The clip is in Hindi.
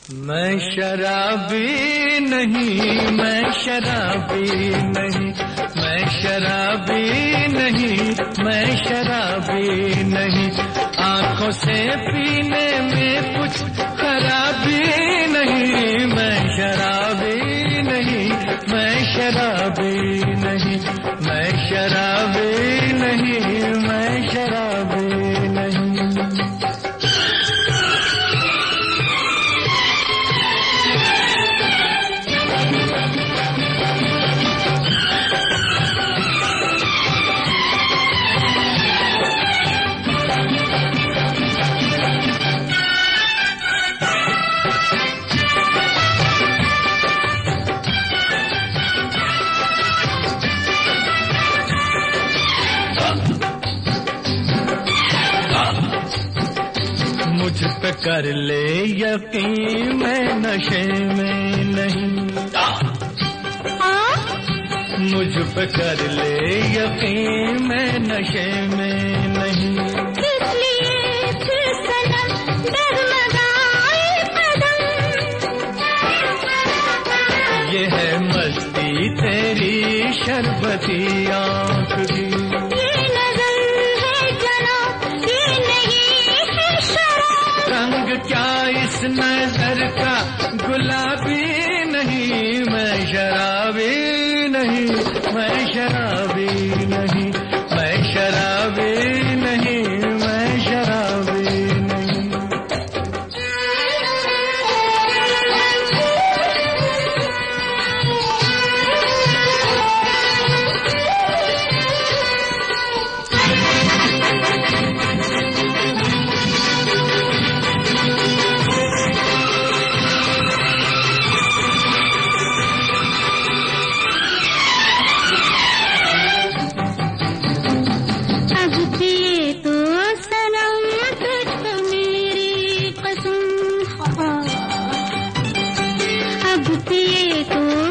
मैं शराबी नहीं, मैं शराबी नहीं, मैं शराबी नहीं, मैं शराबी नहीं। आंखों से पीने में कुछ खराबी नहीं। मैं शराबी नहीं, मैं शराबी नहीं, मैं शराबी नहीं, मैं शराबी नहीं। मुझ पे कर ले यकीन, मैं नशे में नहीं। मुझ पे कर ले यकीन, मैं नशे में नहीं। इसलिए फिर सनम डगमगाए कदम। ये है मस्ती तेरी शरबती आँख की। रंग क्या इस नजर का गुलाबी नहीं। मैं शराबी नहीं, मैं शराबी नहीं, मैं शराबी नहीं, मैं शराबी नहीं। अब पिए तो